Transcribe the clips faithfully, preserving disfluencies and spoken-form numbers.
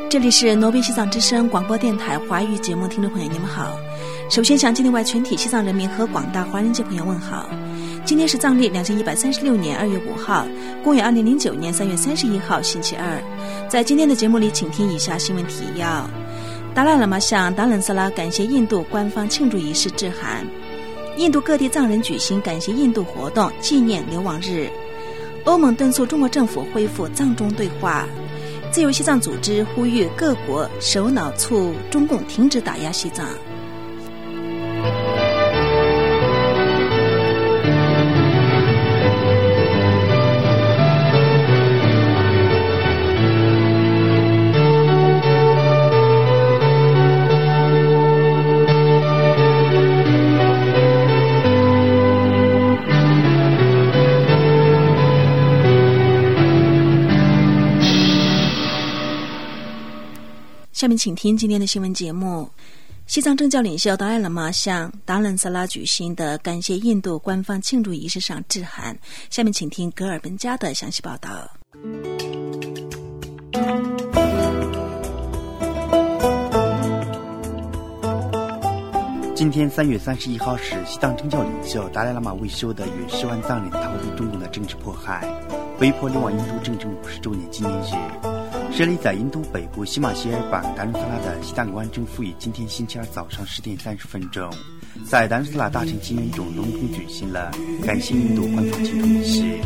这里是挪威西藏之声广播电台华语节目，听众朋友你们好。首先向境内外全体西藏人民和广大华人界朋友问好。今天是藏历两千一百三十六年二月五号，公元二零零九年三月三十一号星期二。在今天的节目里，请听以下新闻提要：达赖喇嘛向达冷萨拉感谢印度官方庆祝仪式致函；印度各地藏人举行感谢印度活动，纪念流亡日；欧盟敦促中国政府恢复藏中对话；自由西藏组织呼吁各国首脑促中共停止打压西藏。下面请听今天的新闻节目。西藏政教领袖达赖喇嘛向达冷萨拉举行的感谢印度官方庆祝仪式上致函。下面请听格尔本加的详细报道。 今天三月三十一号是西藏政教领袖达赖喇嘛为修的约十万藏人逃避中共的政治迫害，被迫流亡印度整整五十周年纪念日。设立在印度北部西马歇尔邦达伦萨拉的西藏流亡政府于今天星期二早上十点三十分钟，在达伦萨拉大城纪念中隆重举行了感谢印度官方庆祝仪式。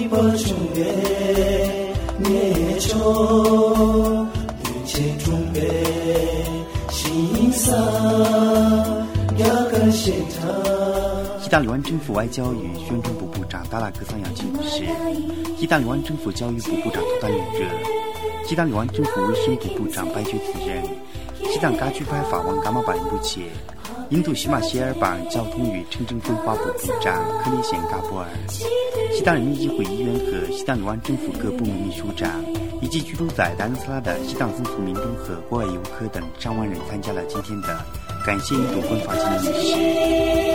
西藏流亡政府外交与宣传部部长达拉格桑扬吉女士，西藏流亡政府教育部部长图达纽热，西藏流亡政府卫生部部长白觉子人，西藏噶举派法王噶玛巴林布切，印度西马歇尔邦交通与城镇规划部部长克里贤噶波尔，西藏人民议会议员和西藏流亡政府各部门秘书长，以及居住在达伦萨拉的西藏僧俗民众和国外游客等上万人参加了今天的感谢印度官方纪念仪式。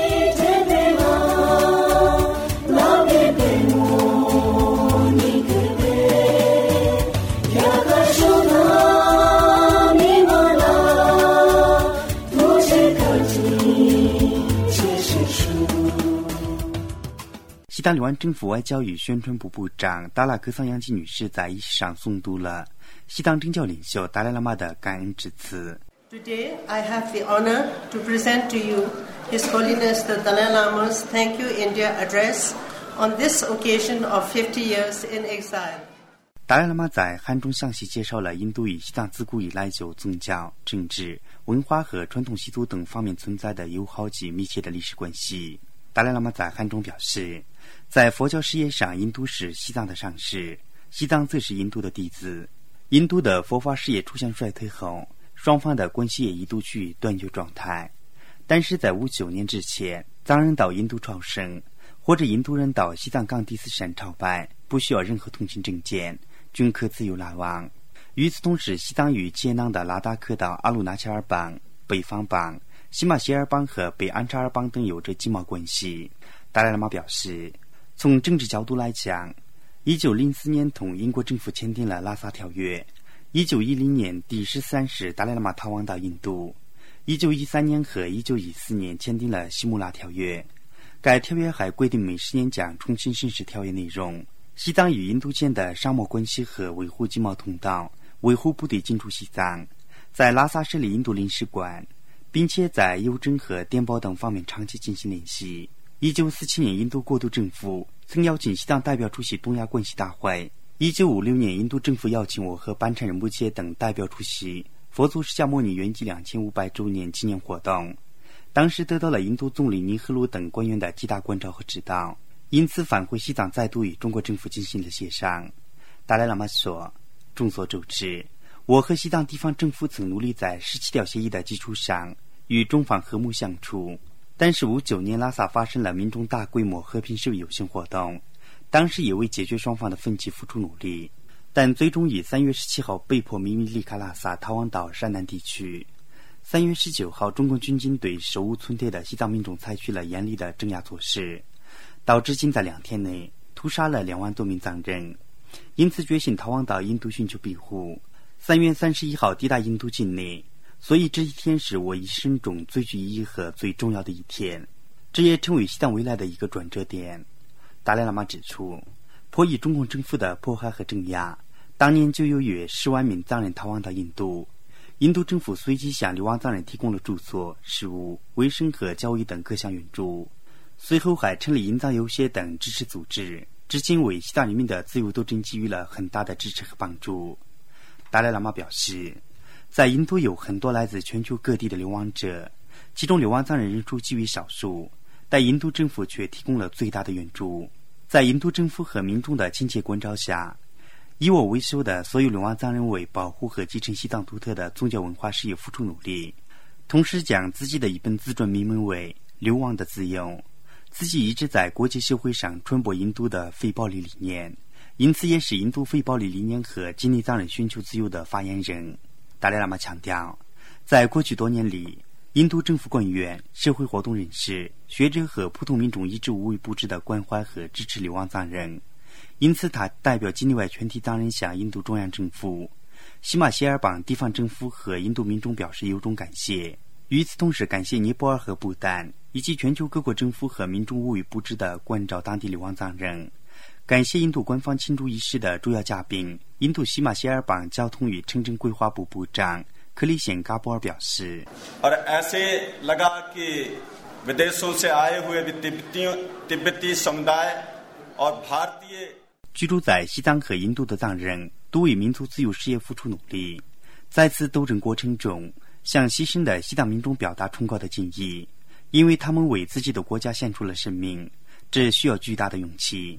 西藏流亡政府外交与宣传部部长达拉格桑扬吉女士在仪式上诵读了西藏政教领袖达赖喇嘛的感恩致辞。 Today, I have the honor to present to you His Holiness the Dalai Lama's Thank You India address on this occasion of fifty years in exile. 达赖喇嘛在函中详细介绍了印度与西藏自古以来就宗教、政治、文化和传统习俗等方面存在的友好及密切的历史关系。达赖喇嘛在函中表示，在佛教事业上，印度是西藏的上师，西藏则是印度的弟子。印度的佛法事业出现衰退后，双方的关系也一度处于断绝状态。但是在五九年之前，藏人到印度朝圣，或者印度人到西藏冈迪斯山朝拜，不需要任何通行证件，均可自由来往。与此同时，西藏与杰囊的拉达克到阿鲁纳恰尔邦、北方邦、西马歇尔邦和北安扎尔邦等有着经贸关系。达赖喇嘛表示，从政治角度来讲，一九零四年同英国政府签订了拉萨条约，一九一零年第十三世达赖喇嘛逃亡到印度，一九一三年和一九一四年签订了西木拉条约。该条约还规定每十年将重新审视条约内容，西藏与印度间的商贸关系和维护经贸通道，维护部队进驻西藏，在拉萨设立印度领事馆，并且在邮政和电报等方面长期进行联系。一九四七年，印度国土政府曾邀请西藏代表出席东亚关系大会。一九五六年，印度政府邀请我和班禅仁波切等代表出席佛祖释迦牟尼圆寂两千五百周年纪念活动，当时得到了印度总理尼赫鲁等官员的极大关照和指导，因此返回西藏再度与中国政府进行了协商。达赖喇嘛说，众所周知，我和西藏地方政府曾努力在十七条协议的基础上与中方和睦相处，但是五九年拉萨发生了民众大规模和平示威游行活动，当时也为解决双方的分歧付出努力，但最终于三月十七号被迫秘密离开拉萨，逃亡到山南地区。三月十九号，中共军警对手无寸铁的西藏民众采取了严厉的镇压措施，导致仅在两天内屠杀了两万多名藏人，因此决心逃亡到印度寻求庇护。 三月三十一号抵达印度境内，所以这一天是我一生中最具意义和最重要的一天，这也成为西藏未来的一个转折点。达赖喇嘛指出，迫于中共政府的迫害和镇压，当年就有约十万名藏人逃亡到印度，印度政府随即向流亡藏人提供了住所、食物、卫生和教育等各项援助，随后还成立印藏游协等支持组织，至今为西藏人民的自由斗争给予了很大的支持和帮助。达赖喇嘛表示，在印度有很多来自全球各地的流亡者，其中流亡藏人人数极为少数，但印度政府却提供了最大的援助。在印度政府和民众的亲切关照下，以我为首的所有流亡藏人为保护和继承西藏独特的宗教文化事业付出努力，同时将自己的一本自传命名为《流亡的自由》，自己一直在国际社会上传播印度的非暴力理念，因此也是印度非暴力理念和吉尼藏人寻求自由的发言人。达赖喇嘛强调，在过去多年里，印度政府官员、社会活动人士、学者和普通民众一直无微不至的关怀和支持流亡藏人，因此他代表境内外全体藏人向印度中央政府、喜马偕尔邦地方政府和印度民众表示由衷感谢。与此同时，感谢尼泊尔和不丹以及全球各国政府和民众无微不至的关照当地流亡藏人。感谢印度官方庆祝仪式的主要嘉宾，印度喜马偕尔邦交通与城镇规划部部长克里贤嘎波尔表示，居住在西藏和印度的藏人都为民族自由事业付出努力，在此斗争过程中向牺牲的西藏民众表达崇高的敬意，因为他们为自己的国家献出了生命，这需要巨大的勇气。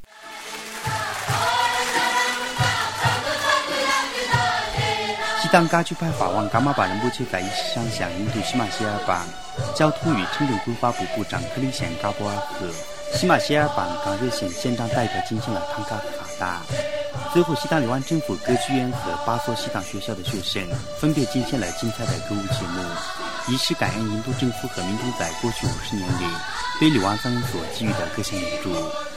西藏噶举派法王噶玛巴仁波切在仪式上向印度喜马偕尔邦交通与城镇规划部部长克里贤嘎波尔和喜马偕尔邦冈热县县长代表进行了唐卡和哈达。最后，西藏流亡政府歌剧院和八所西藏学校的学生分别进行了精彩的歌舞节目，以示感恩印度政府和民众在过去五十年里对流亡藏人所给予的各项援助。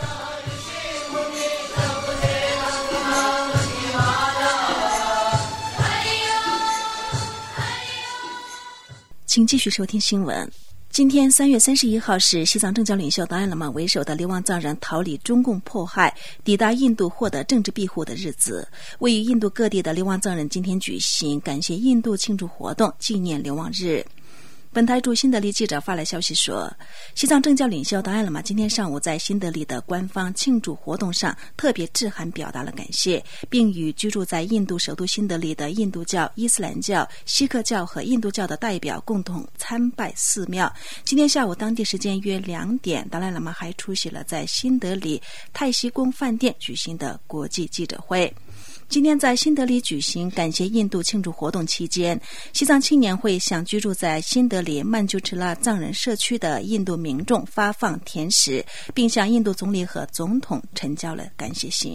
请继续收听新闻。今天三月三十一号是西藏政教领袖达赖喇嘛为首的流亡藏人逃离中共迫害，抵达印度获得政治庇护的日子。位于印度各地的流亡藏人今天举行感谢印度庆祝活动，纪念流亡日。本台驻新德里记者发来消息说，西藏政教领袖达赖喇嘛今天上午在新德里的官方庆祝活动上特别致函表达了感谢，并与居住在印度首都新德里的印度教、伊斯兰教、锡克教和印度教的代表共同参拜寺庙。今天下午当地时间约两点，达赖喇嘛还出席了在新德里泰西宫饭店举行的国际记者会。今天在新德里举行感谢印度庆祝活动期间，西藏青年会向居住在新德里曼珠赤拉藏人社区的印度民众发放甜食，并向印度总理和总统呈交了感谢信。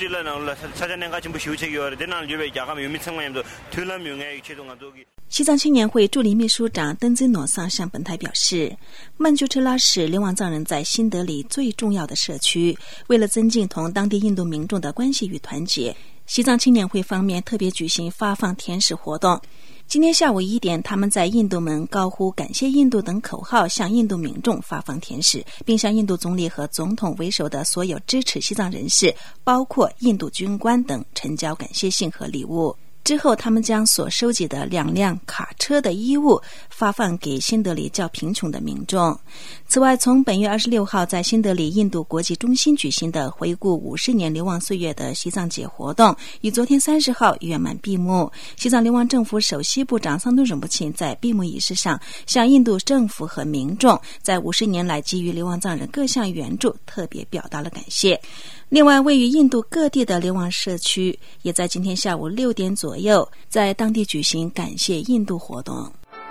西藏青年会助理秘书长登兹诺桑向本台表示，曼珠赤拉是流亡藏人在新德里最重要的社区，为了增进同当地印度民众的关系与团结，西藏青年会方面特别举行发放甜食活动。今天下午一点，他们在印度门高呼感谢印度等口号，向印度民众发放甜食，并向印度总理和总统为首的所有支持西藏人士，包括印度军官等呈交感谢信和礼物。之后，他们将所收集的两辆卡车的衣物发放给新德里较贫穷的民众。此外，从本月二十六号在新德里印度国际中心举行的回顾五十年流亡岁月的西藏节活动，于昨天三十号圆满闭幕。西藏流亡政府首席部长桑敦仁波切在闭幕仪式上向印度政府和民众在五十年来给予流亡藏人各项援助特别表达了感谢。另外，位于印度各地的流亡社区也在今天下午六点左右在当地举行感谢印度活动。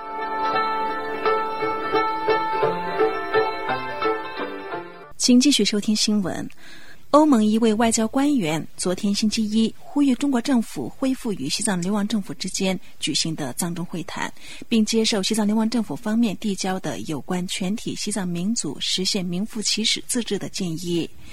请继续收听新闻。欧盟一位外交官员昨天星期一呼吁中国政府恢复与西藏流亡政府之间举行的藏中会谈，并接受西藏流亡政府方面递交的有关全体西藏民族实现名副其实自治的建议。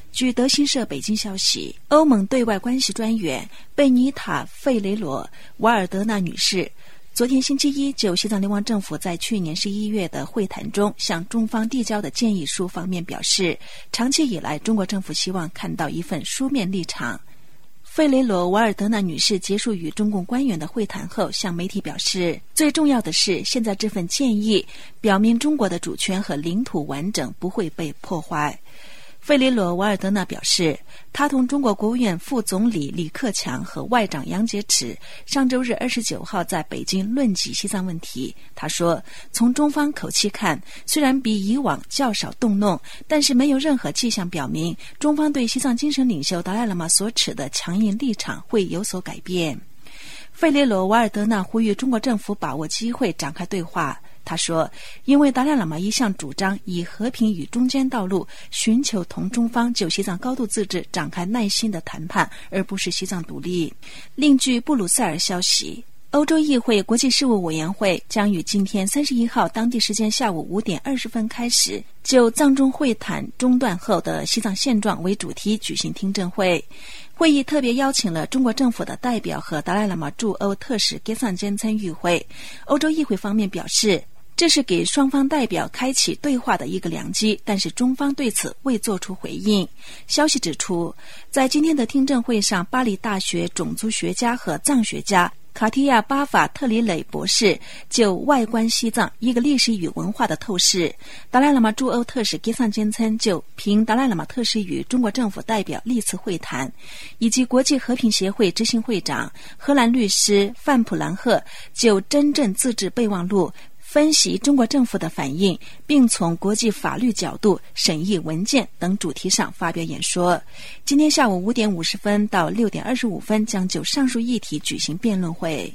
据德新社北京消息，欧盟对外关系专员贝尼塔·费雷罗·瓦尔德纳女士昨天星期一就西藏联邦政府在去年十一月的会谈中向中方递交的建议书方面表示，长期以来中国政府希望看到一份书面立场。费雷罗·瓦尔德纳女士结束与中共官员的会谈后向媒体表示，最重要的是现在这份建议表明中国的主权和领土完整不会被破坏。费雷罗·瓦尔德纳表示，他同中国国务院副总理李克强和外长杨洁篪上周日二十九号在北京论及西藏问题。他说，从中方口气看，虽然比以往较少动怒，但是没有任何迹象表明中方对西藏精神领袖达赖喇嘛所持的强硬立场会有所改变。费雷罗·瓦尔德纳呼吁中国政府把握机会展开对话。他说，因为达赖喇嘛一向主张以和平与中间道路寻求同中方就西藏高度自治展开耐心的谈判，而不是西藏独立。另据布鲁塞尔消息，欧洲议会国际事务委员会将于今天三十一号当地时间下午五点二十分开始，就藏中会谈中断后的西藏现状为主题举行听证会。会议特别邀请了中国政府的代表和达赖喇嘛驻欧特使给桑坚参与会。欧洲议会方面表示，这是给双方代表开启对话的一个良机，但是中方对此未作出回应。消息指出，在今天的听证会上，巴黎大学种族学家和藏学家卡提亚·巴法特里磊博士就外观西藏一个历史与文化的透视，达赖喇嘛驻欧特使给桑坚参就凭达赖喇嘛特使与中国政府代表历次会谈，以及国际和平协会执行会长荷兰律师范普兰赫就真正自治备忘录分析中国政府的反应，并从国际法律角度审议文件等主题上发表演说。今天下午五点五十分到六点二十五分将就上述议题举行辩论会。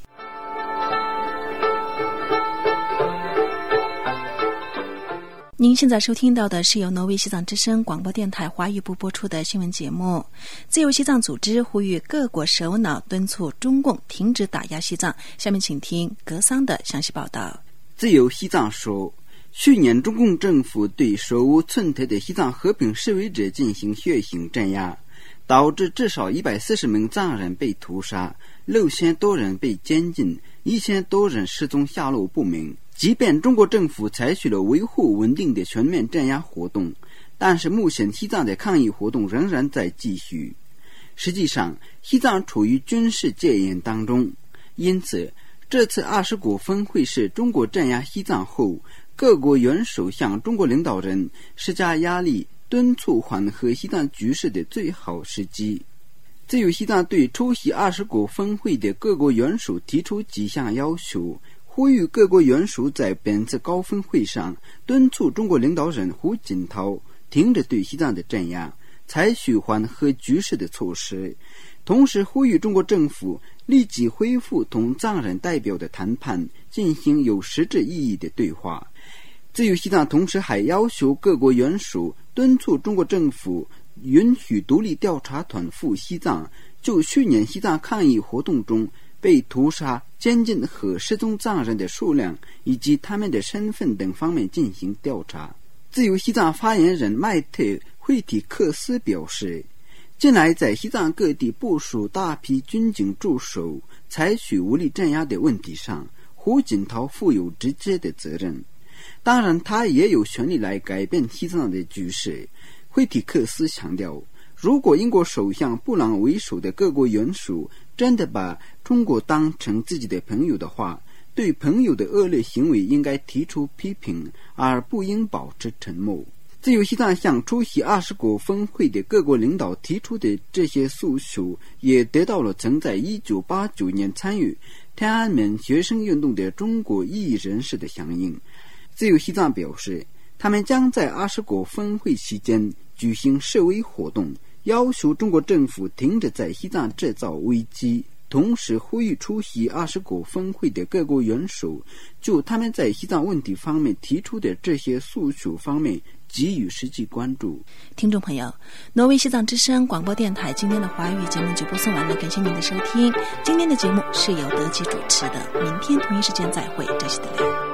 您现在收听到的是由挪威西藏之声广播电台华语部播出的新闻节目。自由西藏组织呼吁各国首脑敦促中共停止打压西藏。下面请听格桑的详细报道。 自由西藏说，去年中共政府对手无寸铁的西藏和平示威者进行血腥镇压，导致至少一百四十名藏人被屠杀，六千多人被监禁，一千多人失踪下落不明。即便中国政府采取了维护稳定的全面镇压活动，但是目前西藏的抗议活动仍然在继续。实际上，西藏处于军事戒严当中，因此这次二十国峰会是中国镇压西藏后各国元首向中国领导人施加压力敦促缓和西藏局势的最好时机。自由西藏对出席二十国峰会的各国元首提出几项要求，呼吁各国元首在本次高峰会上敦促中国领导人胡锦涛停止对西藏的镇压，采取缓和局势的措施，同时呼吁中国政府立即恢复同藏人代表的谈判，进行有实质意义的对话。自由西藏同时还要求各国元首敦促中国政府允许独立调查团赴西藏，就去年西藏抗议活动中被屠杀、监禁和失踪藏人的数量以及他们的身份等方面进行调查。自由西藏发言人麦特·惠提克斯表示，近来在西藏各地部署大批军警驻守，采取武力镇压的问题上，胡锦涛负有直接的责任。当然，他也有权利来改变西藏的局势。惠提克斯强调，如果英国首相布朗为首的各国元首真的把中国当成自己的朋友的话，对朋友的恶劣行为应该提出批评，而不应保持沉默。自由西藏向出席二十国峰会的各国领导提出的这些诉求，也得到了曾在一九八九年参与天安门学生运动的中国异议人士的响应。自由西藏表示，他们将在二十国峰会期间举行示威活动，要求中国政府停止在西藏制造危机，同时呼吁出席二十国峰会的各国元首就他们在西藏问题方面提出的这些诉求方面给予实际关注。 听众朋友，挪威西藏之声广播电台今天的华语节目就播送完了，感谢您的收听。今天的节目是由德基主持的，明天同一时间再会，这是德亮。